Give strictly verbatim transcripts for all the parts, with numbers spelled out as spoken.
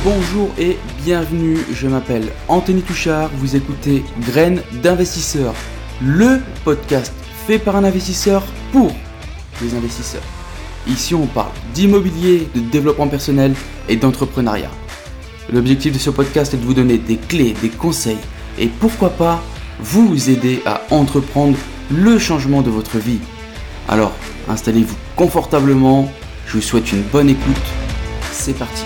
Bonjour et bienvenue, je m'appelle Anthony Touchard, vous écoutez Graines d'investisseurs, le podcast fait par un investisseur pour les investisseurs. Ici on parle d'immobilier, de développement personnel et d'entrepreneuriat. L'objectif de ce podcast est de vous donner des clés, des conseils et pourquoi pas vous aider à entreprendre le changement de votre vie. Alors installez-vous confortablement, je vous souhaite une bonne écoute, c'est parti.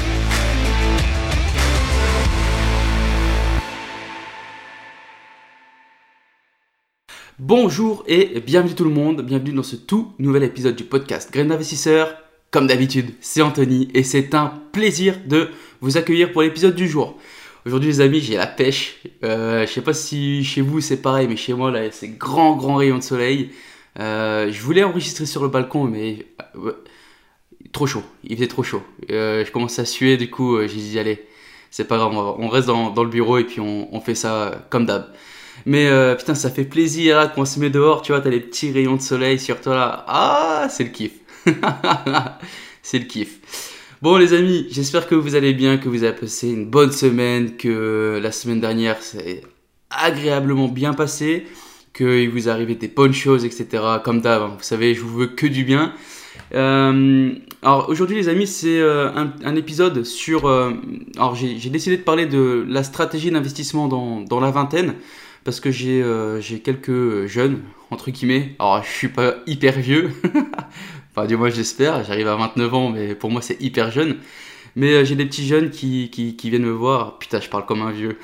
Bonjour et bienvenue tout le monde, bienvenue dans ce tout nouvel épisode du podcast Graines d'investisseurs. Comme d'habitude, c'est Anthony et c'est un plaisir de vous accueillir pour l'épisode du jour. Aujourd'hui les amis, j'ai la pêche, euh, je sais pas si chez vous c'est pareil, mais chez moi là c'est grand grand rayon de soleil. Euh, je voulais enregistrer sur le balcon mais euh, trop chaud, il faisait trop chaud. Euh, je commençais à suer, du coup euh, j'ai dit allez, c'est pas grave, on reste dans, dans le bureau et puis on, on fait ça euh, comme d'hab. Mais euh, putain, ça fait plaisir là, quand on se met dehors, tu vois, t'as les petits rayons de soleil sur toi là. Ah, c'est le kiff. C'est le kiff. Bon les amis, j'espère que vous allez bien, que vous avez passé une bonne semaine, que la semaine dernière c'est agréablement bien passé, qu'il vous arrivait des bonnes choses, et cetera. Comme d'hab, hein. Vous savez, je vous veux que du bien. Euh, alors aujourd'hui les amis, c'est euh, un, un épisode sur... Euh, alors j'ai, j'ai décidé de parler de la stratégie d'investissement dans, dans la vingtaine. Parce que j'ai, euh, j'ai quelques jeunes, entre guillemets. Alors, je suis pas hyper vieux. Enfin, du moins, j'espère. J'arrive à vingt-neuf ans, mais pour moi, c'est hyper jeune. Mais euh, j'ai des petits jeunes qui, qui, qui viennent me voir. Putain, je parle comme un vieux.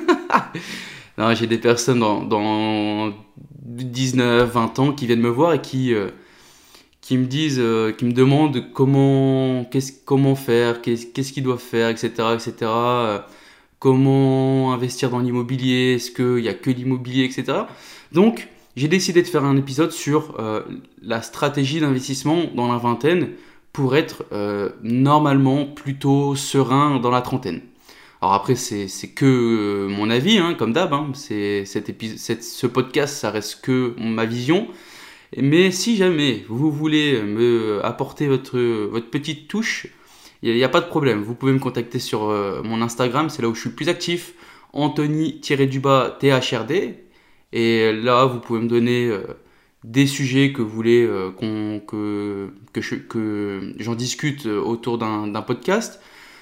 Non, j'ai des personnes dans, dans dix-neuf, vingt ans qui viennent me voir et qui, euh, qui me disent, euh, qui me demandent comment, qu'est-ce, comment faire, qu'est-ce, qu'est-ce qu'ils doivent faire, et cetera, et cetera. Comment investir dans l'immobilier, est-ce qu'il n'y a que l'immobilier, et cetera. Donc, j'ai décidé de faire un épisode sur euh, la stratégie d'investissement dans la vingtaine pour être euh, normalement plutôt serein dans la trentaine. Alors après, c'est, c'est que euh, mon avis, hein, comme d'hab. Hein, c'est, cet épisode, cette, ce podcast, ça reste que ma vision. Mais si jamais vous voulez me apporter votre, votre petite touche, il n'y a, a pas de problème, vous pouvez me contacter sur euh, mon Instagram, c'est là où je suis le plus actif, Anthony-du-bas T H R D. Et là, vous pouvez me donner euh, des sujets que vous voulez euh, qu'on, que, que, je, que j'en discute autour d'un, d'un podcast,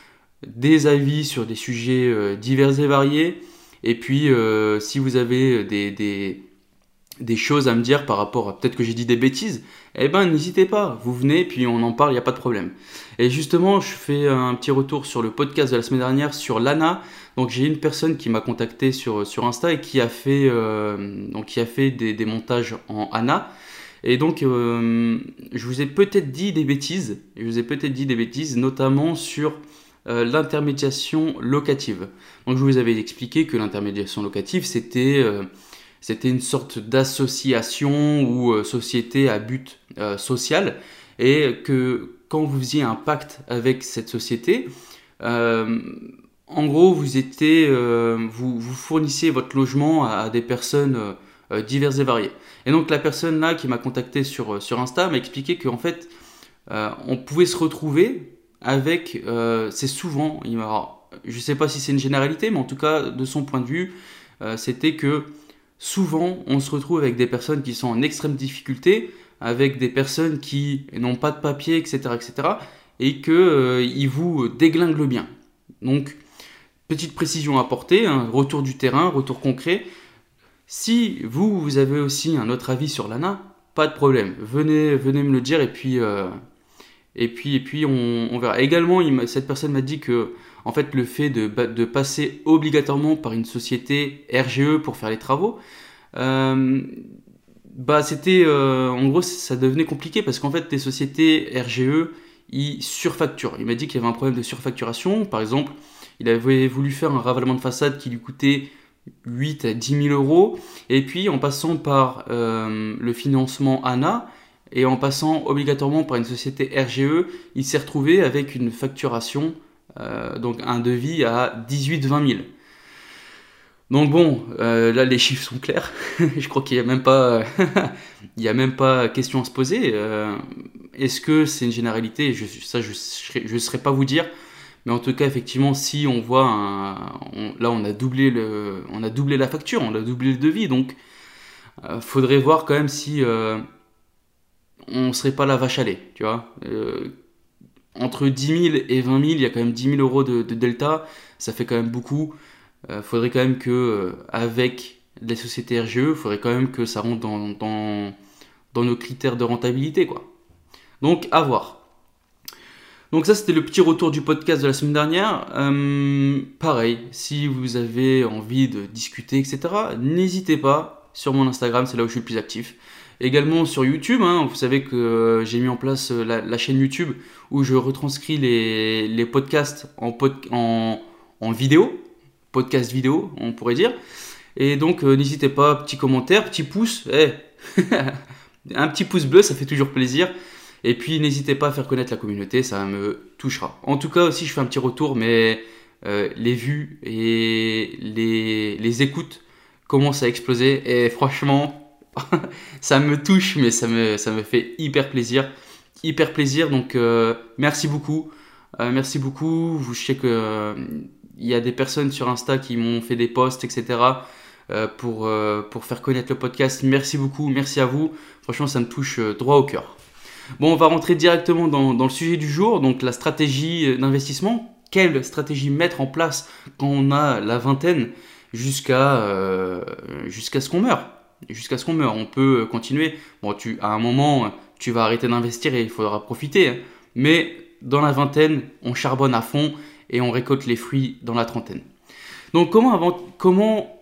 des avis sur des sujets euh, divers et variés. Et puis, euh, si vous avez des... des des choses à me dire par rapport à peut-être que j'ai dit des bêtises, eh ben n'hésitez pas, vous venez puis on en parle, il n'y a pas de problème. Et justement, je fais un petit retour sur le podcast de la semaine dernière sur l'A N A. Donc j'ai une personne qui m'a contacté sur, sur Insta et qui a fait, euh, donc, qui a fait des, des montages en A N A. Et donc euh, je vous ai peut-être dit des bêtises, je vous ai peut-être dit des bêtises, notamment sur euh, l'intermédiation locative. Donc je vous avais expliqué que l'intermédiation locative c'était... Euh, C'était une sorte d'association ou euh, société à but euh, social et que quand vous faisiez un pacte avec cette société, euh, en gros, vous, étiez, euh, vous, vous fournissiez votre logement à, à des personnes euh, diverses et variées. Et donc la personne là qui m'a contacté sur, sur Insta m'a expliqué qu'en fait, euh, on pouvait se retrouver avec, euh, c'est souvent, il m'a, alors, je ne sais pas si c'est une généralité, mais en tout cas de son point de vue, euh, c'était que souvent, on se retrouve avec des personnes qui sont en extrême difficulté, avec des personnes qui n'ont pas de papier, et cetera, et cetera, et qu'ils euh, vous déglinguent le bien. Donc, petite précision à apporter, hein, retour du terrain, retour concret. Si vous, vous avez aussi un autre avis sur l'A N A, pas de problème, venez, venez me le dire et puis, euh, et puis, et puis on, on verra. Également, il cette personne m'a dit que en fait, le fait de, de passer obligatoirement par une société R G E pour faire les travaux, euh, bah c'était, euh, en gros, ça devenait compliqué parce qu'en fait, les sociétés R G E, ils surfacturent. Il m'a dit qu'il y avait un problème de surfacturation. Par exemple, il avait voulu faire un ravalement de façade qui lui coûtait huit à dix mille euros. Et puis, en passant par euh, le financement A N A et en passant obligatoirement par une société R G E, il s'est retrouvé avec une facturation Euh, donc un devis à dix-huit à vingt mille. Donc bon, euh, là les chiffres sont clairs. Je crois qu'il n'y a même pas, il y a même pas question à se poser. Euh, est-ce que c'est une généralité ? je, Ça, je ne saurais pas vous dire. Mais en tout cas, effectivement, si on voit un, on- là, on a doublé le, on a doublé la facture, on a doublé le devis, donc euh, faudrait voir quand même si euh, on serait pas la vache à lait, tu vois. Euh, entre dix mille et vingt mille, il y a quand même dix mille euros de, de delta, ça fait quand même beaucoup. Euh, faudrait quand même que, euh, avec les sociétés R G E, faudrait quand même que ça rentre dans, dans, dans nos critères de rentabilité, quoi. Donc, à voir. Donc ça, c'était le petit retour du podcast de la semaine dernière. Euh, pareil, si vous avez envie de discuter, et cetera, n'hésitez pas sur mon Instagram, c'est là où je suis le plus actif. Également sur YouTube, hein, vous savez que euh, j'ai mis en place euh, la, la chaîne YouTube où je retranscris les, les podcasts en, pod, en, en vidéo, podcast vidéo, on pourrait dire. Et donc, euh, n'hésitez pas, petit commentaire, petit pouce, hey. Un petit pouce bleu, ça fait toujours plaisir. Et puis, n'hésitez pas à faire connaître la communauté, ça me touchera. En tout cas, aussi, je fais un petit retour, mais euh, les vues et les, les écoutes commencent à exploser. Et franchement, ça me touche, mais ça me, ça me fait hyper plaisir. Hyper plaisir, donc euh, merci beaucoup. Euh, merci beaucoup. Je sais que euh, il y a des personnes sur Insta qui m'ont fait des posts, et cetera euh, pour, euh, pour faire connaître le podcast. Merci beaucoup, merci à vous. Franchement, ça me touche euh, droit au cœur. Bon, on va rentrer directement dans, dans le sujet du jour, donc la stratégie d'investissement. Quelle stratégie mettre en place quand on a la vingtaine jusqu'à euh, jusqu'à ce qu'on meure. Jusqu'à ce qu'on meure. On peut continuer. Bon, tu, à un moment, tu vas arrêter d'investir et il faudra profiter. Hein. Mais dans la vingtaine, on charbonne à fond et on récolte les fruits dans la trentaine. Donc, comment, avant, comment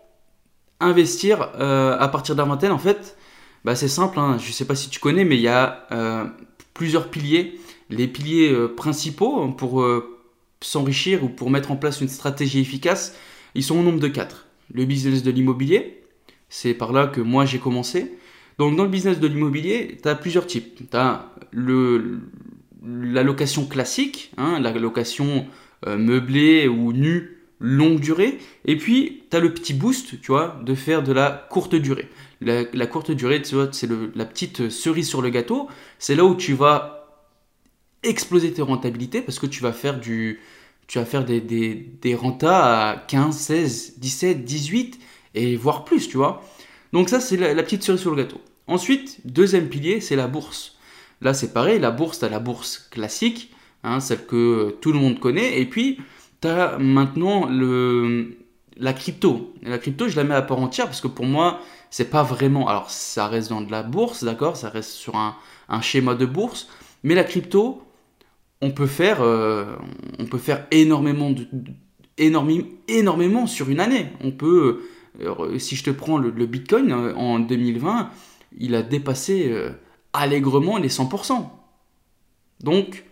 investir euh, à partir de la vingtaine? En fait, bah, c'est simple, hein. Je ne sais pas si tu connais, mais il y a euh, plusieurs piliers. Les piliers euh, principaux pour euh, s'enrichir ou pour mettre en place une stratégie efficace, ils sont au nombre de quatre. Le business de l'immobilier, c'est par là que moi j'ai commencé. Donc dans le business de l'immobilier, tu as plusieurs types. Tu as le, la location classique, hein, la location euh, meublée ou nue, longue durée. Et puis, tu as le petit boost, tu vois, de faire de la courte durée. La, la courte durée, tu vois, c'est le, la petite cerise sur le gâteau. C'est là où tu vas exploser tes rentabilités parce que tu vas faire, du, tu vas faire des, des, des rentas à quinze, seize, dix-sept, dix-huit et voire plus, tu vois. Donc ça, c'est la, la petite cerise sur le gâteau. Ensuite, deuxième pilier, c'est la bourse. Là, c'est pareil, la bourse, tu as la bourse classique, hein, celle que tout le monde connaît. Et puis, tu as maintenant le, la crypto. Et la crypto, je la mets à part entière parce que pour moi, c'est pas vraiment... Alors, ça reste dans de la bourse, d'accord? Ça reste sur un, un schéma de bourse. Mais la crypto, on peut faire, euh, on peut faire énormément, de, énormément, énormément sur une année. On peut... Euh, si je te prends le, le Bitcoin, euh, en deux mille vingt, il a dépassé euh, allègrement les cent pour cent. Donc,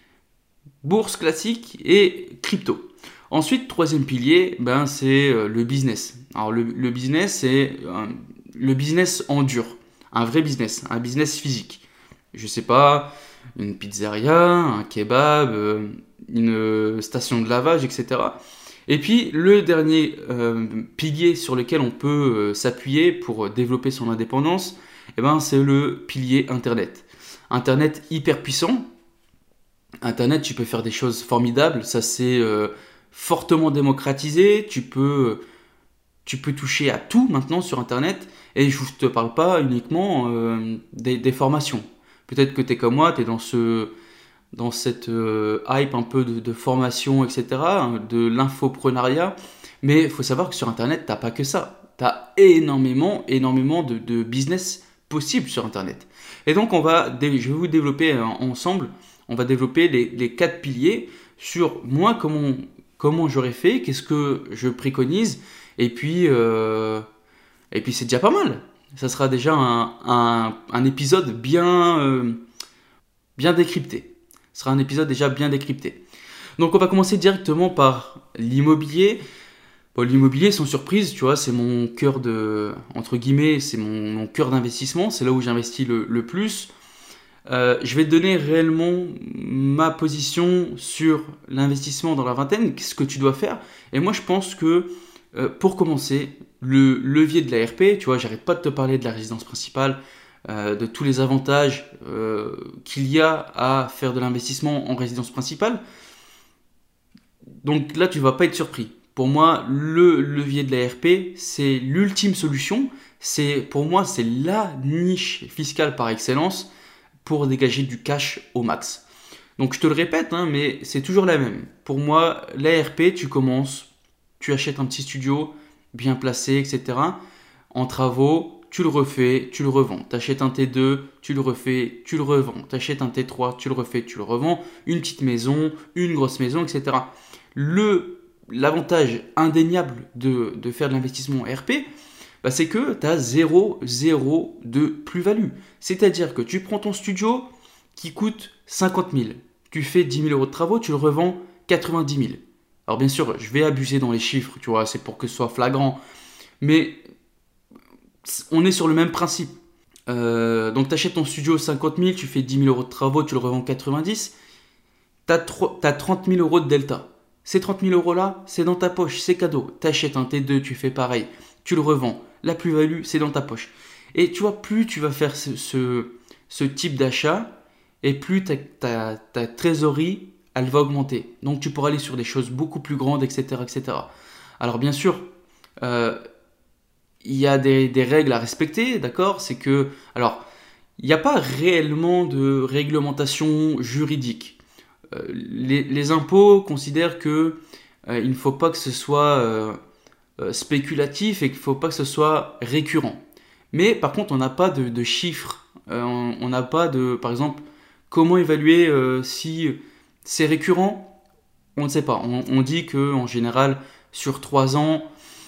bourse classique et crypto. Ensuite, troisième pilier, ben, c'est euh, le business. Alors, le, le business, c'est euh, le business en dur. Un vrai business, un business physique. Je sais pas, une pizzeria, un kebab, euh, une station de lavage, et cetera. Et puis, le dernier euh, pilier sur lequel on peut euh, s'appuyer pour développer son indépendance, eh ben, c'est le pilier Internet. Internet hyper puissant. Internet, tu peux faire des choses formidables. Ça, c'est euh, fortement démocratisé. Tu peux, tu peux toucher à tout maintenant sur Internet. Et je ne te parle pas uniquement euh, des, des formations. Peut-être que tu es comme moi, tu es dans ce... dans cette euh, hype un peu de, de formation, et cetera, hein, de l'infoprenariat. Mais il faut savoir que sur Internet, tu n'as pas que ça. Tu as énormément, énormément de, de business possibles sur Internet. Et donc, on va, je vais vous développer euh, ensemble, on va développer les, les quatre piliers sur moi, comment, comment j'aurais fait, qu'est-ce que je préconise, et puis, euh, et puis c'est déjà pas mal. Ça sera déjà un, un, un épisode bien, euh, bien décrypté. Ce sera un épisode déjà bien décrypté. Donc on va commencer directement par l'immobilier. Bon, l'immobilier, sans surprise, tu vois, c'est mon cœur de, entre guillemets, c'est mon, mon cœur d'investissement. C'est là où j'investis le, le plus. Euh, je vais te donner réellement ma position sur l'investissement dans la vingtaine, ce que tu dois faire. Et moi, je pense que euh, pour commencer, le levier de la R P, tu vois, j'arrête pas de te parler de la résidence principale, Euh, de tous les avantages euh, qu'il y a à faire de l'investissement en résidence principale. Donc là, tu vas pas être surpris. Pour moi, le levier de la R P, c'est l'ultime solution. C'est, pour moi, c'est la niche fiscale par excellence pour dégager du cash au max. Donc je te le répète, hein, mais c'est toujours la même. Pour moi, la R P, tu commences, tu achètes un petit studio bien placé, et cetera. En travaux, tu le refais, tu le revends. Tu achètes un T deux, tu le refais, tu le revends. Tu achètes un T trois, tu le refais, tu le revends. Une petite maison, une grosse maison, et cetera. Le, l'avantage indéniable de, de faire de l'investissement R P, bah c'est que tu as zéro, zéro de plus-value. C'est-à-dire que tu prends ton studio qui coûte cinquante mille. Tu fais dix mille euros de travaux, tu le revends quatre-vingt-dix mille. Alors bien sûr, je vais abuser dans les chiffres, tu vois, c'est pour que ce soit flagrant. Mais on est sur le même principe. Euh, donc tu achètes ton studio cinquante mille, tu fais dix mille euros de travaux, tu le revends quatre-vingt-dix. Tu as trente mille euros de delta. Ces trente mille euros là, c'est dans ta poche, c'est cadeau. Tu achètes un T deux, tu fais pareil, tu le revends. La plus-value, c'est dans ta poche. Et tu vois, plus tu vas faire ce, ce, ce type d'achat, et plus ta, ta, ta trésorerie, elle va augmenter. Donc tu pourras aller sur des choses beaucoup plus grandes, et cetera et cetera. Alors bien sûr, euh, il y a des, des règles à respecter, d'accord? C'est que, alors, il n'y a pas réellement de réglementation juridique. Euh, les, les impôts considèrent que euh, il ne faut pas que ce soit euh, euh, spéculatif et qu'il ne faut pas que ce soit récurrent. Mais par contre, on n'a pas de, de chiffres. Euh, on n'a pas de, par exemple, comment évaluer euh, si c'est récurrent? On ne sait pas. On, on dit que en général, sur trois ans,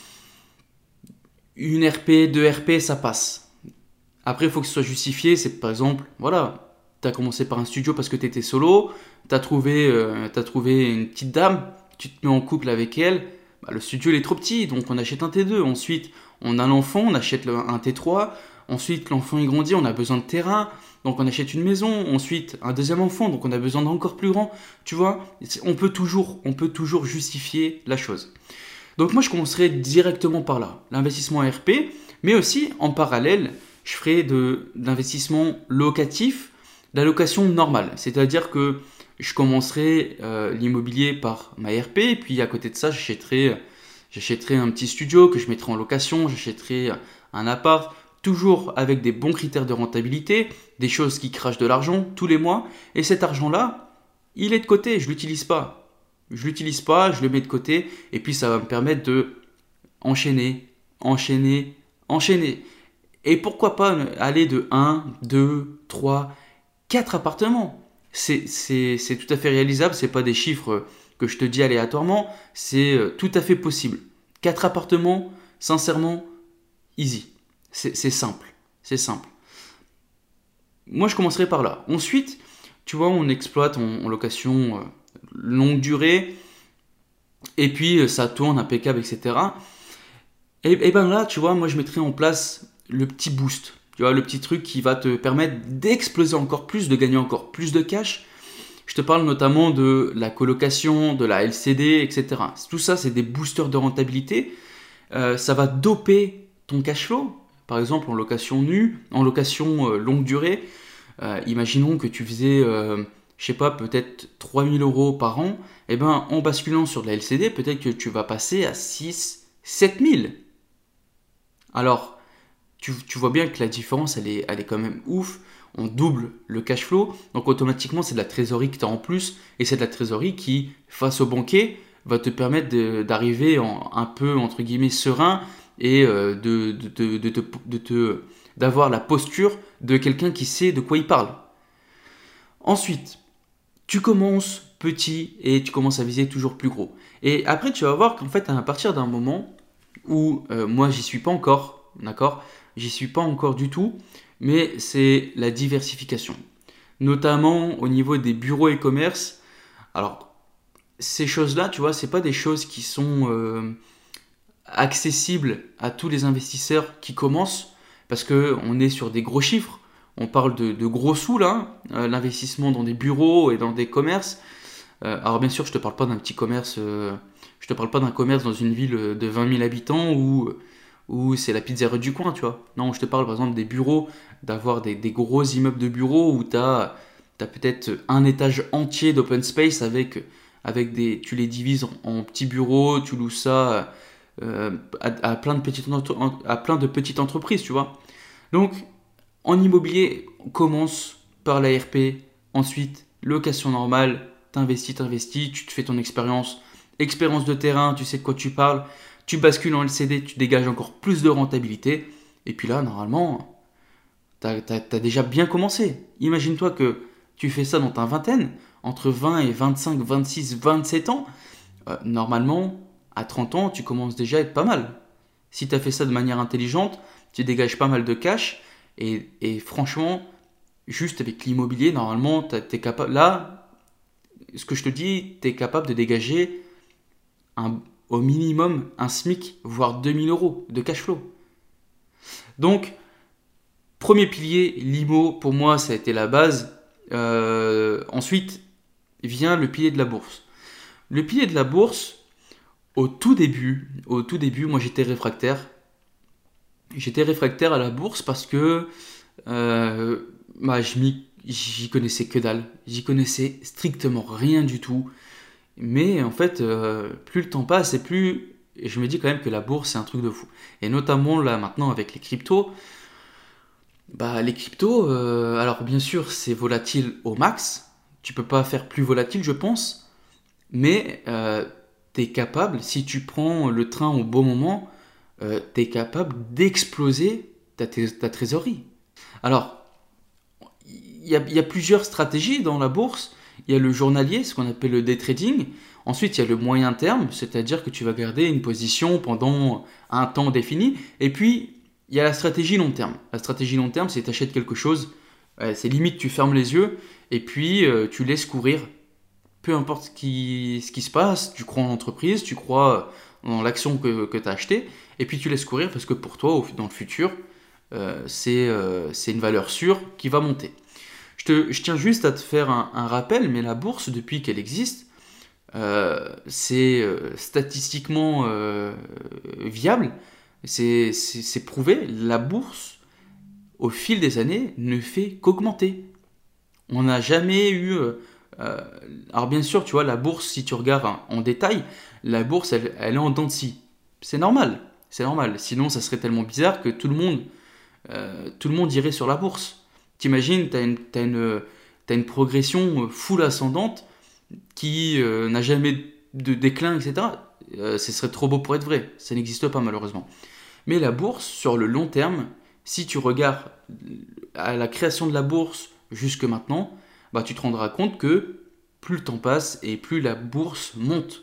une R P, deux R P, ça passe. Après, il faut que ce soit justifié. C'est par exemple, voilà, tu as commencé par un studio parce que tu étais solo, tu as trouvé, euh, t'as trouvé une petite dame, tu te mets en couple avec elle, bah, le studio il est trop petit, donc on achète un T deux. Ensuite, on a l'enfant, on achète le, un T trois. Ensuite, l'enfant il grandit, on a besoin de terrain, donc on achète une maison. Ensuite, un deuxième enfant, donc on a besoin d'encore plus grand. Tu vois, on peut toujours, on peut toujours justifier la chose. Donc moi, je commencerai directement par là, l'investissement R P, mais aussi en parallèle, je ferai de, de l'investissement locatif, de la location normale. C'est-à-dire que je commencerai euh, l'immobilier par ma R P, et puis à côté de ça, j'achèterai, j'achèterai un petit studio que je mettrai en location, j'achèterai un appart, toujours avec des bons critères de rentabilité, des choses qui crachent de l'argent tous les mois, et cet argent-là, il est de côté, je ne l'utilise pas. Je l'utilise pas, je le mets de côté, et puis ça va me permettre de enchaîner, enchaîner, enchaîner. Et pourquoi pas aller de un, deux, trois, quatre appartements. C'est, c'est, c'est tout à fait réalisable, c'est pas des chiffres que je te dis aléatoirement, c'est tout à fait possible. quatre appartements, sincèrement, easy. C'est, c'est simple, c'est simple. Moi, je commencerai par là. Ensuite, tu vois, on exploite en, en location euh, longue durée, et puis euh, ça tourne impeccable, et cetera. Et, et ben là, tu vois, moi, je mettrai en place le petit boost. Tu vois, le petit truc qui va te permettre d'exploser encore plus, de gagner encore plus de cash. Je te parle notamment de la colocation, de la L C D, et cetera. Tout ça, c'est des boosters de rentabilité. Euh, ça va doper ton cash flow. Par exemple, en location nue, en location euh, longue durée. Euh, imaginons que tu faisais, euh, je sais pas, peut-être trois mille euros par an. Et ben, en basculant sur de la L C D, peut-être que tu vas passer à six, sept mille. Alors, tu, tu vois bien que la différence, elle est, elle est quand même ouf. On double le cash flow, donc automatiquement c'est de la trésorerie que tu as en plus, et c'est de la trésorerie qui, face au banquier, va te permettre de, d'arriver en, un peu, entre guillemets, serein, et euh, de, de, de, de, de, de te, d'avoir la posture de quelqu'un qui sait de quoi il parle. Ensuite, tu commences petit et tu commences à viser toujours plus gros. Et après, tu vas voir qu'en fait, à partir d'un moment où euh, moi, j'y suis pas encore, d'accord ? J'y suis pas encore du tout, mais c'est la diversification. Notamment au niveau des bureaux et commerces. Alors, ces choses-là, tu vois, c'est pas des choses qui sont euh, accessibles à tous les investisseurs qui commencent, parce qu'on est sur des gros chiffres. On parle de, de gros sous là, euh, l'investissement dans des bureaux et dans des commerces. Euh, alors bien sûr, je te parle pas d'un petit commerce, euh, je te parle pas d'un commerce dans une ville de vingt mille habitants où, où c'est la pizzeria du coin, tu vois. Non, je te parle par exemple des bureaux, d'avoir des, des gros immeubles de bureaux où tu as, t'as peut-être un étage entier d'open space avec avec des, tu les divises en, en petits bureaux, tu loues ça euh, à, à, plein de petites, à plein de petites entreprises, tu vois. Donc, en immobilier, on commence par la R P, ensuite location normale, t'investis, t'investis, tu te fais ton expérience, expérience de terrain, tu sais de quoi tu parles, tu bascules en L C D, tu dégages encore plus de rentabilité, et puis là, normalement, t'as, t'as, t'as déjà bien commencé. Imagine-toi que tu fais ça dans ta vingtaine, entre vingt et vingt-cinq, vingt-six, vingt-sept ans, euh, normalement, à trente ans, tu commences déjà à être pas mal. Si tu as fait ça de manière intelligente, tu dégages pas mal de cash, et, et franchement, juste avec l'immobilier, normalement, tu es capable. Là, ce que je te dis, tu es capable de dégager un, au minimum un SMIC, voire deux mille euros de cash flow. Donc, premier pilier, l'I M O, pour moi, ça a été la base. Euh, ensuite, vient le pilier de la bourse. Le pilier de la bourse, au tout début, au tout début, moi j'étais réfractaire. J'étais réfractaire à la bourse parce que euh, bah, je m'y, j'y connaissais que dalle. J'y connaissais strictement rien du tout. Mais en fait, euh, plus le temps passe et plus et je me dis quand même que la bourse c'est un truc de fou. Et notamment là maintenant avec les cryptos, bah les cryptos, euh, alors bien sûr c'est volatile au max. Tu peux pas faire plus volatile je pense. Mais euh, tu es capable, si tu prends le train au bon moment, euh, tu es capable d'exploser ta, ta trésorerie. Alors, il y, y a plusieurs stratégies dans la bourse. Il y a le journalier, ce qu'on appelle le day trading. Ensuite, il y a le moyen terme, c'est-à-dire que tu vas garder une position pendant un temps défini. Et puis, il y a la stratégie long terme. La stratégie long terme, c'est que tu achètes quelque chose, euh, c'est limite tu fermes les yeux et puis euh, tu laisses courir. Peu importe ce qui, ce qui se passe, tu crois en l'entreprise, tu crois dans l'action que, que tu as achetée, et puis tu laisses courir parce que pour toi, dans le futur, euh, c'est, euh, c'est une valeur sûre qui va monter. Je, te, je tiens juste à te faire un, un rappel, mais la bourse, depuis qu'elle existe, euh, c'est euh, statistiquement euh, viable, c'est, c'est, c'est prouvé, la bourse, au fil des années, ne fait qu'augmenter. On n'a jamais eu... Euh, Euh, alors bien sûr, tu vois, la bourse, si tu regardes en, en détail, la bourse, elle, elle est en dents de scie. C'est normal, c'est normal. Sinon, ça serait tellement bizarre que tout le monde, euh, tout le monde irait sur la bourse. T'imagines, t'as une, t'as une, t'as une progression full ascendante qui euh, n'a jamais de déclin, et cetera. Euh, ce serait trop beau pour être vrai. Ça n'existe pas malheureusement. Mais la bourse, sur le long terme, si tu regardes à la création de la bourse jusque maintenant, bah, tu te rendras compte que plus le temps passe et plus la bourse monte.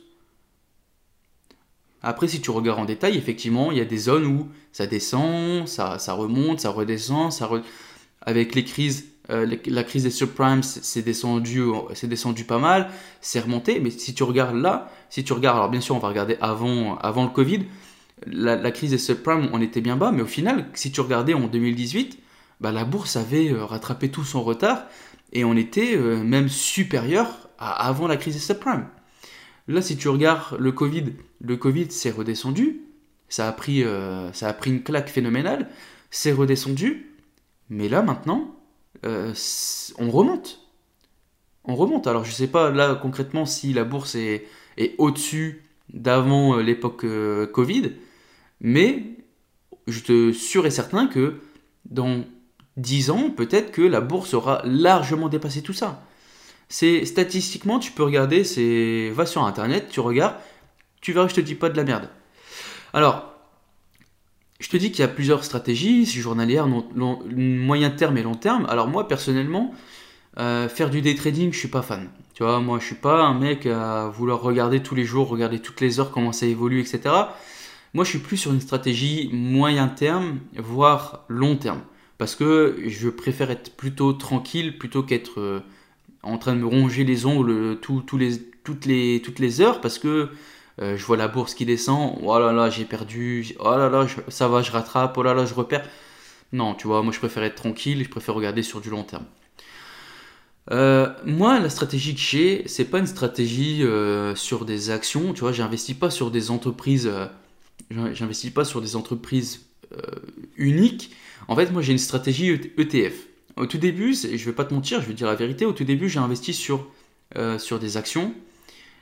Après, si tu regardes en détail, effectivement, il y a des zones où ça descend, ça, ça remonte, ça redescend. Ça re... Avec les crises, euh, la crise des subprimes, c'est descendu, c'est descendu pas mal, c'est remonté. Mais si tu regardes là, si tu regardes, alors bien sûr, on va regarder avant, avant le Covid, la, la crise des subprimes, on était bien bas, mais au final, si tu regardais en deux mille dix-huit, bah, la bourse avait rattrapé tout son retard. Et on était euh, même supérieur à avant la crise des subprimes. Là, si tu regardes le Covid, le Covid s'est redescendu, ça a pris, euh, ça a pris une claque phénoménale, c'est redescendu, mais là maintenant, euh, on remonte. On remonte. Alors je ne sais pas là concrètement si la bourse est, est au-dessus d'avant euh, l'époque euh, Covid, mais je te sûr et certain que dans dix ans, peut-être que la bourse aura largement dépassé tout ça. C'est statistiquement, tu peux regarder, c'est va sur internet, tu regardes, tu verras, je te dis pas de la merde. Alors, je te dis qu'il y a plusieurs stratégies, journalières, long, long, moyen terme et long terme. Alors moi personnellement, euh, faire du day trading, je suis pas fan. Tu vois, moi je suis pas un mec à vouloir regarder tous les jours, regarder toutes les heures comment ça évolue, et cetera. Moi je suis plus sur une stratégie moyen terme, voire long terme. Parce que je préfère être plutôt tranquille plutôt qu'être euh, en train de me ronger les ongles tout, tout les, toutes, les, toutes les heures parce que euh, je vois la bourse qui descend, oh là là j'ai perdu, oh là là je, ça va je rattrape, oh là là je repère. Non, tu vois, moi je préfère être tranquille, je préfère regarder sur du long terme. Euh, moi la stratégie que j'ai, c'est pas une stratégie euh, sur des actions, tu vois, j'investis pas sur des entreprises, euh, j'investis pas sur des entreprises euh, uniques. En fait, moi, j'ai une stratégie E T F. Au tout début, je ne vais pas te mentir, je vais te dire la vérité, au tout début, j'ai investi sur, euh, sur des actions.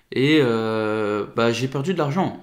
et euh, bah, j'ai perdu de l'argent.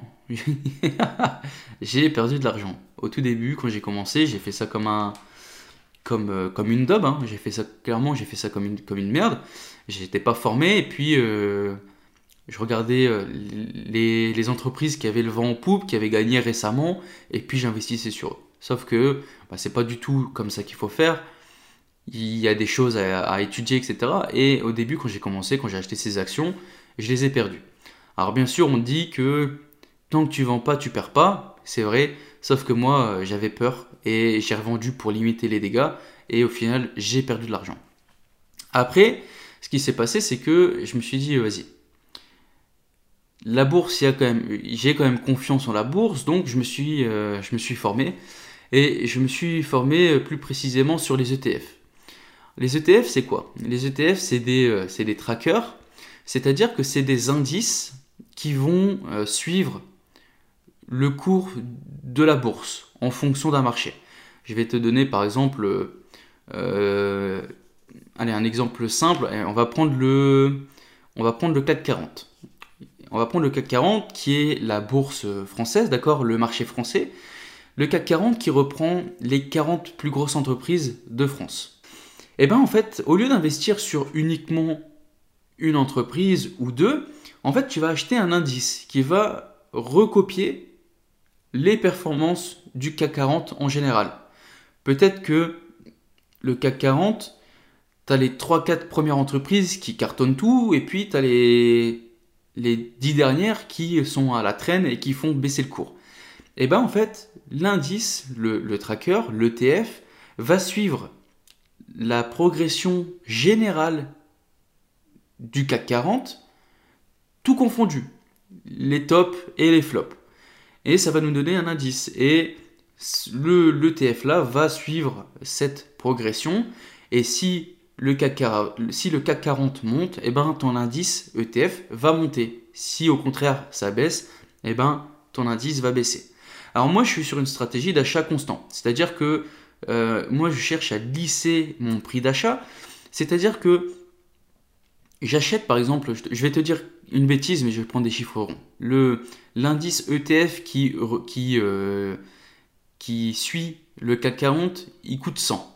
J'ai perdu de l'argent. Au tout début, quand j'ai commencé, j'ai fait ça comme un, comme, euh, comme une daube, hein. J'ai fait ça, clairement, j'ai fait ça comme une, comme une merde. J'étais pas formé, et puis euh, je regardais euh, les, les entreprises qui avaient le vent en poupe, qui avaient gagné récemment, et puis j'investissais sur eux. Sauf que bah, c'est pas du tout comme ça qu'il faut faire. Il y a des choses à, à étudier, et cetera. Et au début, quand j'ai commencé, quand j'ai acheté ces actions, je les ai perdues. Alors bien sûr, on dit que tant que tu vends pas, tu perds pas. C'est vrai. Sauf que moi, euh, j'avais peur et j'ai revendu pour limiter les dégâts. Et au final, j'ai perdu de l'argent. Après, ce qui s'est passé, c'est que je me suis dit, vas-y. La bourse, il y a quand même, j'ai quand même confiance en la bourse, donc je me suis, euh, je me suis formé. Et je me suis formé euh, plus précisément sur les E T F. Les E T F, c'est quoi? Les E T F, c'est des, euh, c'est des trackers, c'est-à-dire que c'est des indices qui vont euh, suivre le cours de la bourse en fonction d'un marché. Je vais te donner par exemple, euh, allez, un exemple simple. On va prendre le, on va prendre le C A C quarante. On va prendre le C A C quarante qui est la bourse française, d'accord, le marché français. Le C A C quarante qui reprend les quarante plus grosses entreprises de France. Et bien en fait, au lieu d'investir sur uniquement une entreprise ou deux, en fait tu vas acheter un indice qui va recopier les performances du C A C quarante en général. Peut-être que le C A C quarante, tu as les trois quatre premières entreprises qui cartonnent tout, et puis tu as les, les dix dernières qui sont à la traîne et qui font baisser le cours. Et bien en fait, l'indice, le, le tracker, l'E T F, va suivre la progression générale du C A C quarante, tout confondu, les tops et les flops. Et ça va nous donner un indice. Et le, l'E T F là va suivre cette progression. Et si le C A C quarante, si le C A C quarante monte, et ben ton indice E T F va monter. Si au contraire ça baisse, et ben ton indice va baisser. Alors moi je suis sur une stratégie d'achat constant. C'est-à-dire que euh, moi je cherche à lisser mon prix d'achat. C'est-à-dire que j'achète par exemple, je vais te dire une bêtise, mais je vais prendre des chiffres ronds. Le, l'indice E T F qui, qui, euh, qui suit le C A C quarante, il coûte cent.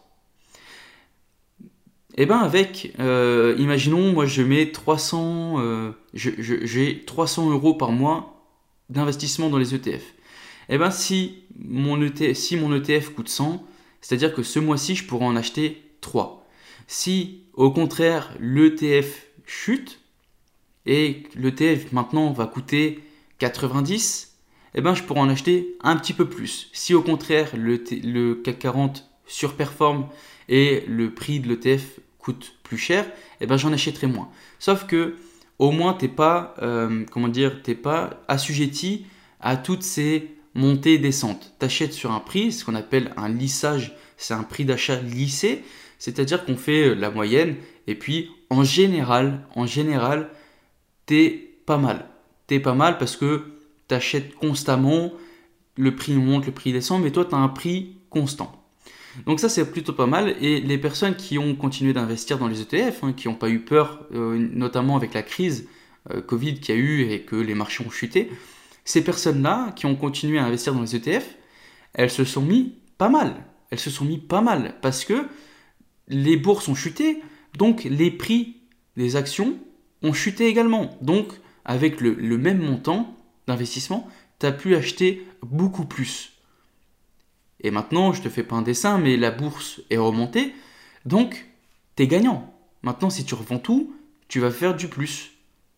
Et bien avec, euh, imaginons, moi je mets trois cents, euh, je, je, j'ai trois cents euros par mois d'investissement dans les E T F. Et bien si mon, E T F, si mon E T F coûte cent, c'est-à-dire que ce mois-ci je pourrais en acheter trois. Si au contraire l'E T F chute et l'E T F maintenant va coûter quatre-vingt-dix, eh ben je pourrais en acheter un petit peu plus. Si au contraire le, T- le C A C quarante surperforme et le prix de l'E T F coûte plus cher, eh ben j'en achèterai moins. Sauf que au moins t'es pas, euh, comment dire, t'es pas assujetti à toutes ces montées et descentes. T'achètes sur un prix, ce qu'on appelle un lissage, c'est un prix d'achat lissé, c'est-à-dire qu'on fait la moyenne et puis en général, en général, t'es pas mal. T'es pas mal parce que t'achètes constamment, le prix monte, le prix descend, mais toi t'as un prix constant. Donc ça c'est plutôt pas mal, et les personnes qui ont continué d'investir dans les E T F, hein, qui n'ont pas eu peur, euh, notamment avec la crise euh, Covid qu'il y a eu et que les marchés ont chuté, ces personnes-là qui ont continué à investir dans les E T F, elles se sont mis pas mal. Elles se sont mis pas mal parce que les bourses ont chuté, donc les prix des actions ont chuté également. Donc avec le, le même montant d'investissement, tu as pu acheter beaucoup plus. Et maintenant, je te fais pas un dessin, mais la bourse est remontée, donc tu es gagnant. Maintenant, si tu revends tout, tu vas faire du plus.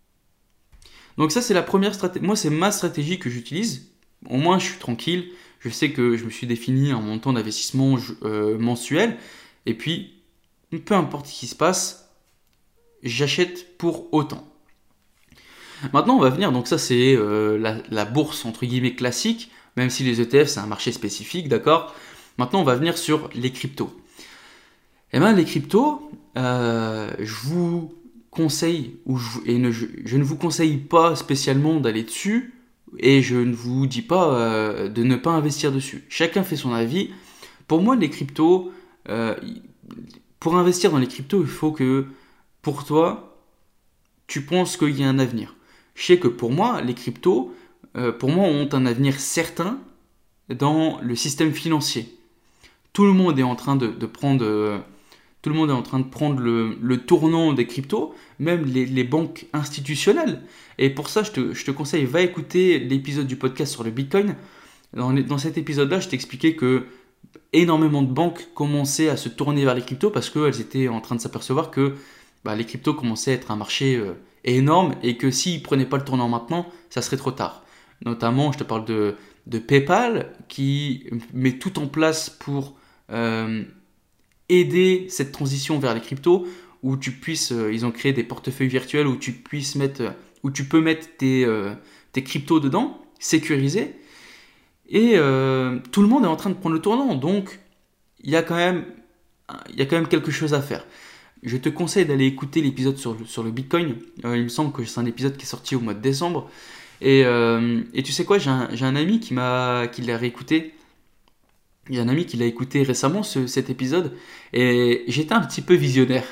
Donc ça, c'est la première stratégie. Moi, c'est ma stratégie que j'utilise. Au moins, je suis tranquille. Je sais que je me suis défini un montant d'investissement euh, mensuel. Et puis, peu importe ce qui se passe, j'achète pour autant. Maintenant, on va venir, donc ça, c'est euh, la, la bourse, entre guillemets, classique. Même si les E T F, c'est un marché spécifique, d'accord? Maintenant, on va venir sur les cryptos. Eh bien, les cryptos, euh, je vous conseille, ou je, et ne, je, je ne vous conseille pas spécialement d'aller dessus, et je ne vous dis pas euh, de ne pas investir dessus. Chacun fait son avis. Pour moi, les cryptos, euh, pour investir dans les cryptos, il faut que, pour toi, tu penses qu'il y a un avenir. je sais que pour moi, les cryptos, euh, pour moi, ont un avenir certain dans le système financier. Tout le monde est en train de, de prendre, euh, tout le monde est en train de prendre le, le tournant des cryptos, même les, les banques institutionnelles. Et pour ça, je te, je te conseille, va écouter l'épisode du podcast sur le Bitcoin. Dans, dans cet épisode-là, je t'expliquais que énormément de banques commençaient à se tourner vers les cryptos parce qu'elles étaient en train de s'apercevoir que bah, les cryptos commençaient à être un marché euh, énorme et que s'ils ne prenaient pas le tournant maintenant, ça serait trop tard. Notamment, je te parle de, de PayPal qui met tout en place pour euh, aider cette transition vers les cryptos, où tu puisses, euh, ils ont créé des portefeuilles virtuels où tu puisses mettre, où tu peux mettre tes, euh, tes cryptos dedans, sécurisés. Et euh, tout le monde est en train de prendre le tournant, donc il y a quand même, il y a quand même quelque chose à faire. Je te conseille d'aller écouter l'épisode sur, sur le Bitcoin. Euh, il me semble que c'est un épisode qui est sorti au mois de décembre. Et, euh, et tu sais quoi, j'ai un, j'ai un ami qui, m'a, qui l'a réécouté. Il y a un ami qui l'a écouté récemment, ce, cet épisode. Et j'étais un petit peu visionnaire.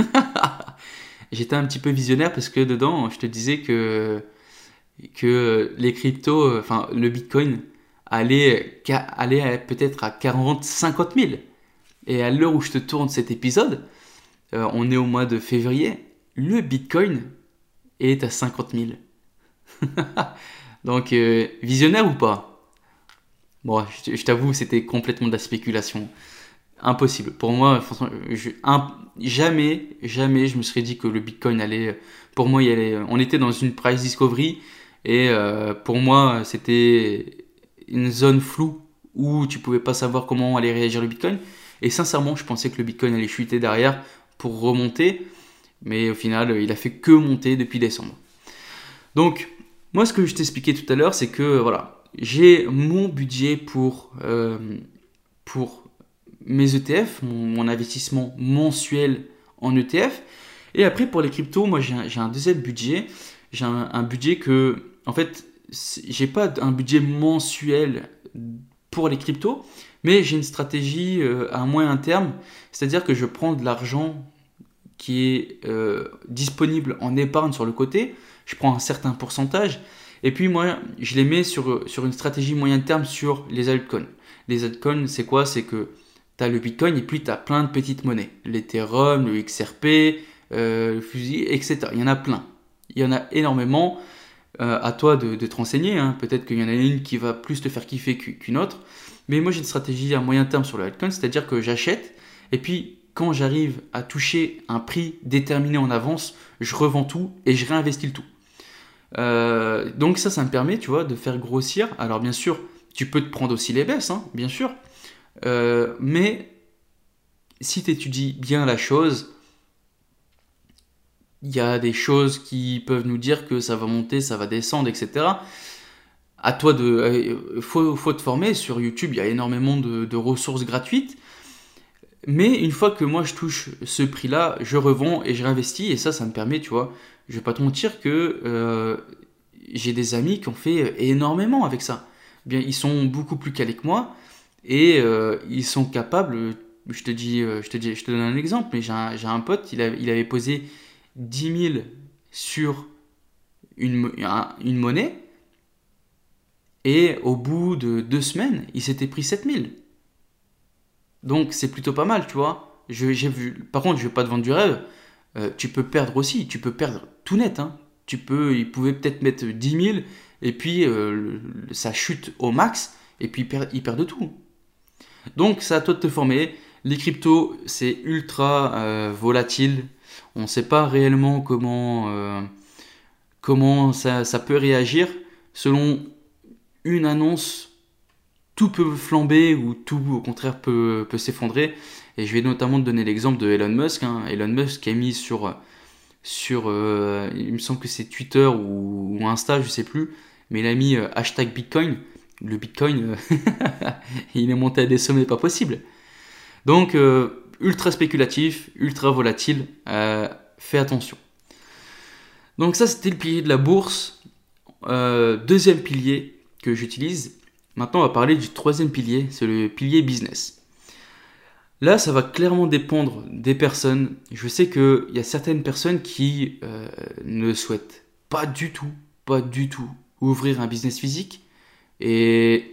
J'étais un petit peu visionnaire parce que dedans, je te disais que, que les cryptos, enfin le Bitcoin, allait, allait peut-être à quarante, cinquante mille. Et à l'heure où je te tourne cet épisode, euh, on est au mois de février, le Bitcoin est à cinquante mille. Donc, euh, visionnaire ou pas? Bon, je, je t'avoue, c'était complètement de la spéculation. Impossible. Pour moi, franchement, je, un, jamais, jamais je me serais dit que le Bitcoin allait... Pour moi, il allait, on était dans une price discovery et euh, pour moi, c'était une zone floue où tu pouvais pas savoir comment allait réagir le Bitcoin. Et sincèrement, je pensais que le Bitcoin allait chuter derrière pour remonter. Mais au final, il a fait que monter depuis décembre. Donc, moi, ce que je t'expliquais tout à l'heure, c'est que voilà, j'ai mon budget pour, euh, pour mes E T F, mon, mon investissement mensuel en E T F. Et après, pour les cryptos, moi, j'ai un, j'ai un deuxième budget. J'ai un, un budget que, en fait, j'ai pas un budget mensuel pour les cryptos, mais j'ai une stratégie euh, à moyen terme, c'est-à-dire que je prends de l'argent qui est euh, disponible en épargne sur le côté, je prends un certain pourcentage, et puis moi, je les mets sur, sur une stratégie moyen terme sur les altcoins. Les altcoins, c'est quoi? C'est que tu as le Bitcoin et puis tu as plein de petites monnaies. L'Ethereum, le X R P, euh, le Fusil, et cetera. Il y en a plein. Il y en a énormément. Euh, à toi de, de te renseigner, hein. Peut-être qu'il y en a une qui va plus te faire kiffer qu'une autre, mais moi j'ai une stratégie à moyen terme sur le altcoin, c'est-à-dire que j'achète et puis quand j'arrive à toucher un prix déterminé en avance, je revends tout et je réinvestis le tout. Euh, donc ça, ça me permet, tu vois, de faire grossir. Alors bien sûr, tu peux te prendre aussi les baisses, hein, bien sûr, euh, mais si tu étudies bien la chose, il y a des choses qui peuvent nous dire que ça va monter, ça va descendre, et cetera. À toi de, il faut, faut te former sur YouTube. Il y a énormément de, de ressources gratuites. Mais une fois que moi je touche ce prix-là, je revends et je réinvestis. Et ça, ça me permet, tu vois, je vais pas te mentir que euh, j'ai des amis qui ont fait énormément avec ça. Bien, ils sont beaucoup plus calés que moi et euh, ils sont capables. Je te dis, je te dis, je te donne un exemple. Mais j'ai un, j'ai un pote, il, a, il avait posé dix mille sur une, une monnaie et au bout de deux semaines, il s'était pris sept mille. Donc c'est plutôt pas mal, tu vois. Je, j'ai vu. Par contre, je vais pas te vendre du rêve. Euh, tu peux perdre aussi, tu peux perdre tout net. Hein. Tu peux, il pouvait peut-être mettre dix mille et puis euh, ça chute au max et puis il perd, il perd de tout. Donc c'est à toi de te former. Les cryptos, c'est ultra euh, volatile. On ne sait pas réellement comment, euh, comment ça, ça peut réagir. Selon une annonce, tout peut flamber ou tout au contraire peut, peut s'effondrer. Et je vais notamment te donner l'exemple de Elon Musk. Hein. Elon Musk qui a mis sur, sur euh, il me semble que c'est Twitter ou, ou Insta, je sais plus, mais il a mis euh, hashtag Bitcoin. Le Bitcoin, euh, il est monté à des sommets pas possibles. Donc, euh, ultra spéculatif, ultra volatile, euh, fais attention. Donc ça, c'était le pilier de la bourse. Euh, deuxième pilier que j'utilise. Maintenant, on va parler du troisième pilier, c'est le pilier business. Là, ça va clairement dépendre des personnes. Je sais qu'il y a certaines personnes qui euh, ne souhaitent pas du tout pas du tout ouvrir un business physique. Et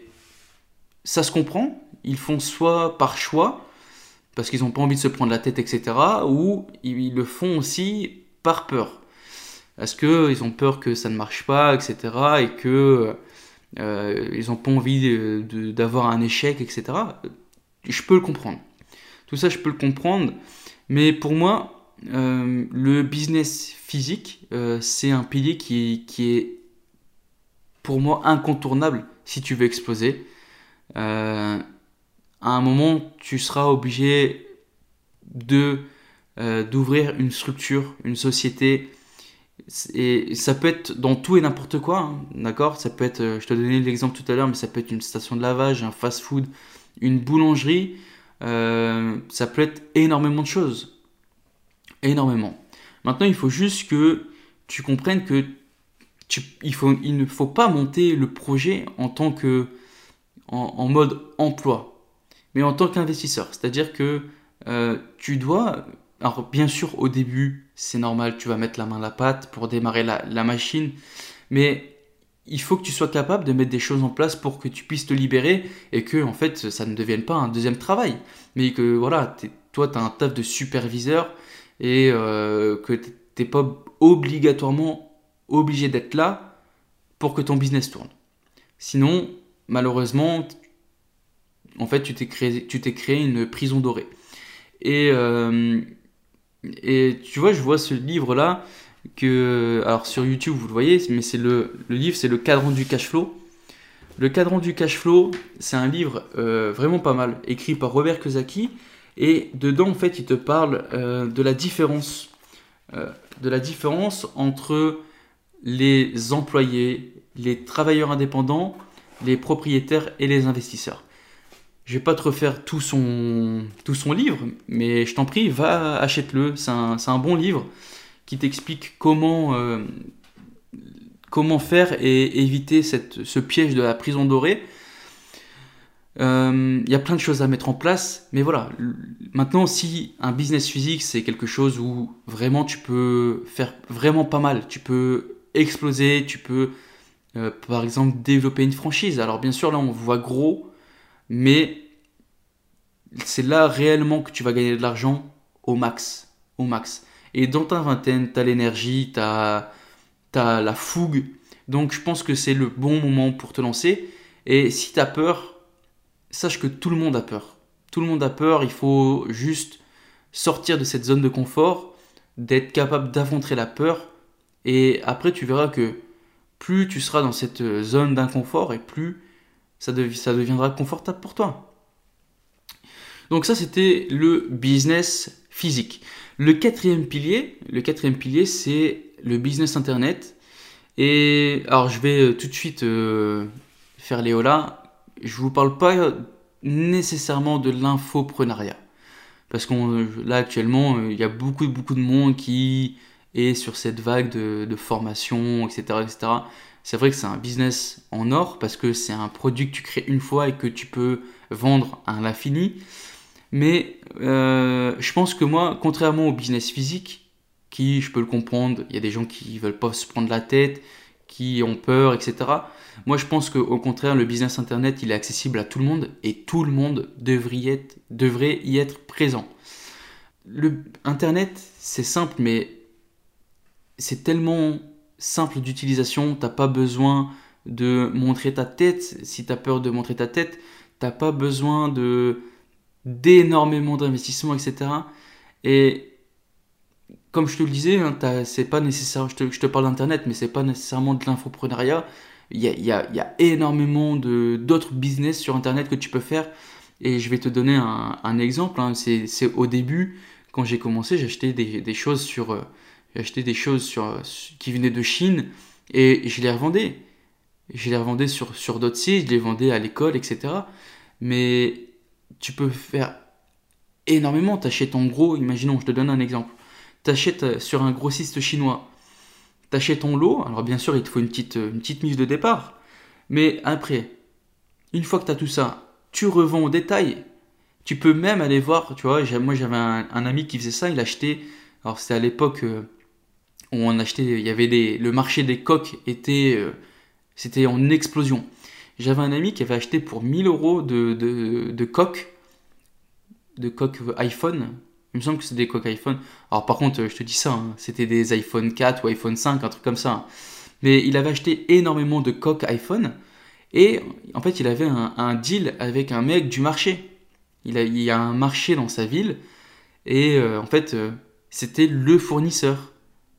ça se comprend. Ils font soit par choix, parce qu'ils n'ont pas envie de se prendre la tête, et cetera. Ou ils le font aussi par peur. Parce qu'ils ont peur que ça ne marche pas, et cetera. Et que euh, ils n'ont pas envie de, de, d'avoir un échec, et cetera. Je peux le comprendre. Tout ça, je peux le comprendre. Mais pour moi, euh, le business physique, euh, c'est un pilier qui, qui est, pour moi, incontournable si tu veux exploser. Euh, à un moment, tu seras obligé de, euh, d'ouvrir une structure, une société. Et ça peut être dans tout et n'importe quoi, hein, d'accord? Ça peut être, euh, je te donnais l'exemple tout à l'heure, mais ça peut être une station de lavage, un fast-food, une boulangerie. Euh, ça peut être énormément de choses. Énormément. Maintenant, il faut juste que tu comprennes que tu, il, faut, il ne faut pas monter le projet en tant que en, en mode emploi, mais en tant qu'investisseur. C'est-à-dire que euh, tu dois, alors bien sûr au début c'est normal, tu vas mettre la main à la pâte pour démarrer la, la machine, mais il faut que tu sois capable de mettre des choses en place pour que tu puisses te libérer et que en fait ça ne devienne pas un deuxième travail, mais que voilà, t'es, toi tu as un taf de superviseur et euh, que tu n'es pas obligatoirement obligé d'être là pour que ton business tourne. Sinon, malheureusement, en fait, tu t'es créé, tu t'es créé une prison dorée. Et, euh, et tu vois, je vois ce livre-là, que, alors sur YouTube, vous le voyez, mais c'est le, le livre, c'est le Cadran du Cash Flow. Le Cadran du Cash Flow, c'est un livre euh, vraiment pas mal, écrit par Robert Kiyosaki. Et dedans, en fait, il te parle euh, de la différence, euh, de la différence entre les employés, les travailleurs indépendants, les propriétaires et les investisseurs. Je vais pas te refaire tout son, tout son livre, mais je t'en prie, va, achète-le. C'est un, c'est un bon livre qui t'explique comment, euh, comment faire et éviter cette, ce piège de la prison dorée. Il euh, y a plein de choses à mettre en place, mais voilà. Maintenant, si un business physique, c'est quelque chose où vraiment tu peux faire vraiment pas mal, tu peux exploser, tu peux euh, par exemple développer une franchise. Alors bien sûr, là on voit gros, mais c'est là réellement que tu vas gagner de l'argent au max, au max. Et dans ta vingtaine, tu as l'énergie, tu as la fougue, donc je pense que c'est le bon moment pour te lancer. Et si tu as peur, sache que tout le monde a peur. Tout le monde a peur, il faut juste sortir de cette zone de confort, d'être capable d'affronter la peur. Et après, tu verras que plus tu seras dans cette zone d'inconfort et plus ça, dev- ça deviendra confortable pour toi. Donc ça, c'était le business physique. Le quatrième pilier, le quatrième pilier, c'est le business internet. Et alors, je vais tout de suite euh, faire les holas. Je vous parle pas nécessairement de l'infoprenariat. Parce qu'on là actuellement, il y a beaucoup, beaucoup de monde qui est sur cette vague de, de formation, et cetera, et cetera. C'est vrai que c'est un business en or parce que c'est un produit que tu crées une fois et que tu peux vendre à l'infini. Mais euh, je pense que moi, contrairement au business physique, qui je peux le comprendre, il y a des gens qui veulent pas se prendre la tête, qui ont peur, et cetera. Moi, je pense qu'au contraire, le business internet, il est accessible à tout le monde et tout le monde devrait y être, devrait y être présent. Le internet, c'est simple, mais c'est tellement simple d'utilisation. T'as pas besoin de montrer ta tête. Si tu as peur de montrer ta tête, t'as pas besoin de d'énormément d'investissement, et cetera. Et comme je te le disais, hein, c'est pas nécessaire, je te, je te parle d'internet, mais c'est pas nécessairement de l'infoprenariat. Il y a, il y a, il y a énormément de, d'autres business sur internet que tu peux faire. Et je vais te donner un, un exemple. Hein. C'est, c'est au début, quand j'ai commencé, j'achetais des, des choses sur, euh, j'achetais des choses sur, qui venaient de Chine et je les revendais. Je les revendais sur, sur d'autres sites, je les vendais à l'école, et cetera. Mais tu peux faire énormément. T'achètes en gros, imaginons, je te donne un exemple. T'achètes sur un grossiste chinois. T'achètes ton lot. Alors bien sûr, il te faut une petite, une petite mise de départ. Mais après, une fois que tu as tout ça, tu revends au détail. Tu peux même aller voir, tu vois, moi j'avais un, un ami qui faisait ça, il achetait, alors c'était à l'époque, euh, où on achetait, il y avait des, le marché des coques était, euh, c'était en explosion. J'avais un ami qui avait acheté pour mille euros de, de, de coques, de coques iPhone. Il me semble que c'est des coques iPhone. Alors par contre, je te dis ça, hein, c'était des iPhone quatre ou iPhone cinq, un truc comme ça. Hein. Mais il avait acheté énormément de coques iPhone. Et en fait, il avait un, un deal avec un mec du marché. Il, a, il y a un marché dans sa ville. Et euh, en fait, euh, c'était le fournisseur.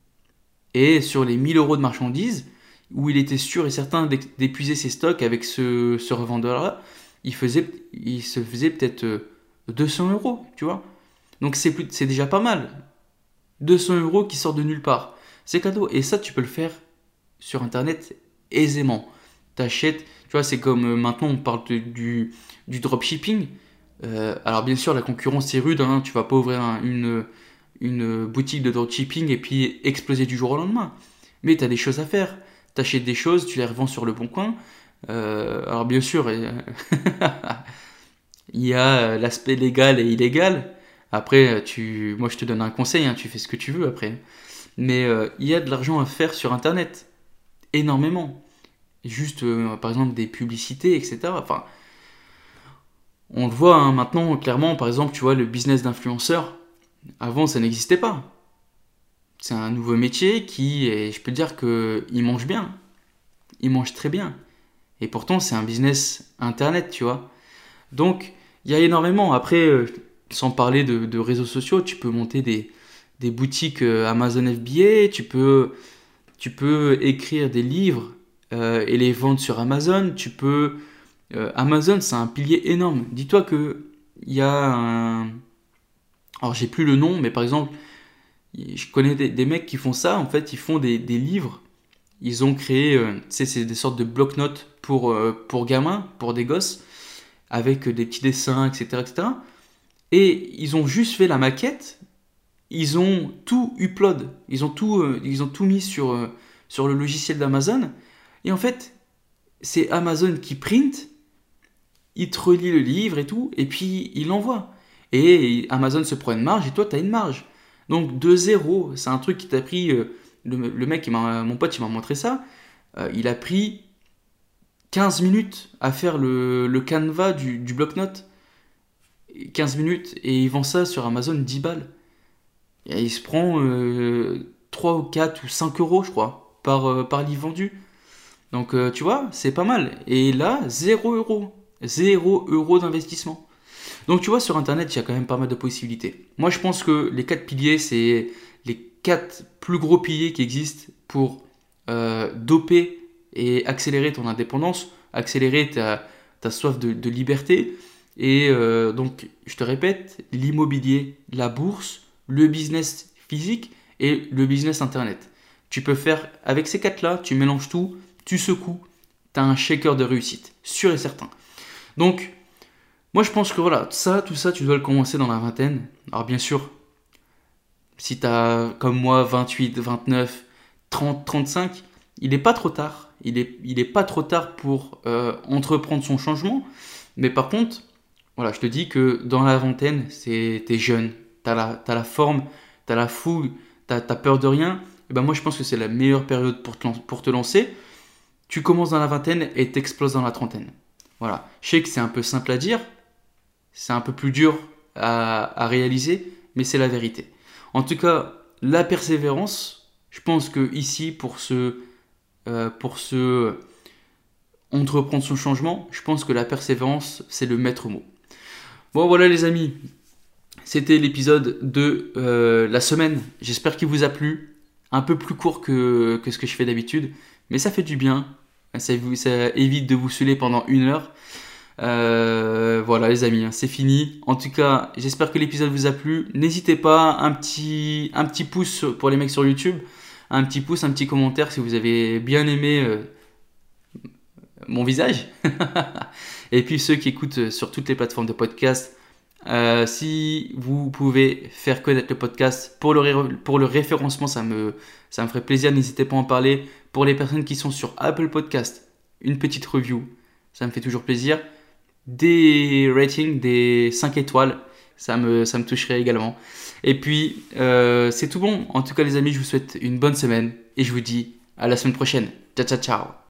Et sur les mille euros de marchandises, où il était sûr et certain d'épuiser ses stocks avec ce, ce revendeur-là, il, faisait, il se faisait peut-être euh, deux cents euros, tu vois. Donc c'est, plus, c'est déjà pas mal. deux cents euros qui sortent de nulle part. C'est cadeau. Et ça, tu peux le faire sur Internet aisément. T'achètes, tu vois, c'est comme euh, maintenant on parle de, du, du dropshipping. Euh, alors bien sûr, la concurrence est rude. Hein, tu vas pas ouvrir un, une, une boutique de dropshipping et puis exploser du jour au lendemain. Mais tu as des choses à faire. Tu achètes des choses, tu les revends sur le bon coin. Euh, alors bien sûr, euh, il y a l'aspect légal et illégal. Après, tu, moi je te donne un conseil, hein, tu fais ce que tu veux après. Mais euh, il y a de l'argent à faire sur Internet. Énormément. Juste, euh, par exemple, des publicités, et cetera. Enfin, on le voit hein, maintenant, clairement, par exemple, tu vois, le business d'influenceur. Avant, ça n'existait pas. C'est un nouveau métier qui, et je peux te dire qu'il mange bien. Il mange très bien. Et pourtant, c'est un business Internet, tu vois. Donc, il y a énormément. Après, euh, sans parler de, de réseaux sociaux, tu peux monter des, des boutiques euh, Amazon F B A, tu peux, tu peux écrire des livres euh, et les vendre sur Amazon. Tu peux... Euh, Amazon, c'est un pilier énorme. Dis-toi qu'il y a un... Alors, j'ai plus le nom, mais par exemple, je connais des, des mecs qui font ça. En fait, ils font des, des livres. Ils ont créé, euh, tu sais, c'est des sortes de bloc-notes pour, euh, pour gamins, pour des gosses, avec des petits dessins, et cetera, et cetera. Et ils ont juste fait la maquette. Ils ont tout upload. Ils ont tout, euh, ils ont tout mis sur, euh, sur le logiciel d'Amazon. Et en fait, c'est Amazon qui print, il te relie le livre et tout, et puis il l'envoie. Et Amazon se prend une marge, et toi, tu as une marge. Donc, de zéro, c'est un truc qui t'a pris... Euh, le, le mec, il m'a, mon pote, il m'a montré ça. Euh, il a pris quinze minutes à faire le, le canevas du, du bloc-notes. quinze minutes, et il vend ça sur Amazon dix balles. Et il se prend euh, trois ou quatre ou cinq euros, je crois, par, euh, par livre vendu. Donc, euh, tu vois, c'est pas mal. Et là, zéro euro. zéro euro d'investissement. Donc, tu vois, sur Internet, il y a quand même pas mal de possibilités. Moi, je pense que les quatre piliers, c'est les quatre plus gros piliers qui existent pour euh, doper et accélérer ton indépendance, accélérer ta, ta soif de, de liberté. Et euh, donc, je te répète, l'immobilier, la bourse, le business physique et le business Internet. Tu peux faire, avec ces quatre-là, tu mélanges tout, tu secoues, tu as un shaker de réussite, sûr et certain. Donc, moi je pense que voilà, ça, tout ça, tu dois le commencer dans la vingtaine. Alors bien sûr, si tu as comme moi vingt-huit, vingt-neuf, trente, trente-cinq, il n'est pas trop tard. Il n'est il est pas trop tard pour euh, entreprendre son changement. Mais par contre, voilà, je te dis que dans la vingtaine, c'est, t'es jeune, tu as la, t'as la forme, tu as la fougue, tu as peur de rien. Et ben moi je pense que c'est la meilleure période pour te, pour te lancer. Tu commences dans la vingtaine et t'exploses dans la trentaine. Voilà. Je sais que c'est un peu simple à dire, c'est un peu plus dur à, à réaliser, mais c'est la vérité. En tout cas, la persévérance, je pense que ici, pour ce, euh, pour ce entreprendre son changement, je pense que la persévérance, c'est le maître mot. Bon, voilà les amis, c'était l'épisode de euh, la semaine. J'espère qu'il vous a plu. Un peu plus court que, que ce que je fais d'habitude, mais ça fait du bien. Ça, vous, ça évite de vous saouler pendant une heure. Euh, voilà les amis, hein, c'est fini. En tout cas, j'espère que l'épisode vous a plu. N'hésitez pas, un petit, un petit pouce pour les mecs sur YouTube, un petit pouce, un petit commentaire si vous avez bien aimé euh, mon visage. Et puis ceux qui écoutent sur toutes les plateformes de podcast, euh, si vous pouvez faire connaître le podcast pour le, ré- pour le référencement, ça me, ça me ferait plaisir. N'hésitez pas à en parler. Pour les personnes qui sont sur Apple Podcast, une petite review, ça me fait toujours plaisir. Des ratings, des cinq étoiles, ça me, ça me toucherait également. Et puis, euh, c'est tout bon. En tout cas, les amis, je vous souhaite une bonne semaine et je vous dis à la semaine prochaine. Ciao, ciao, ciao.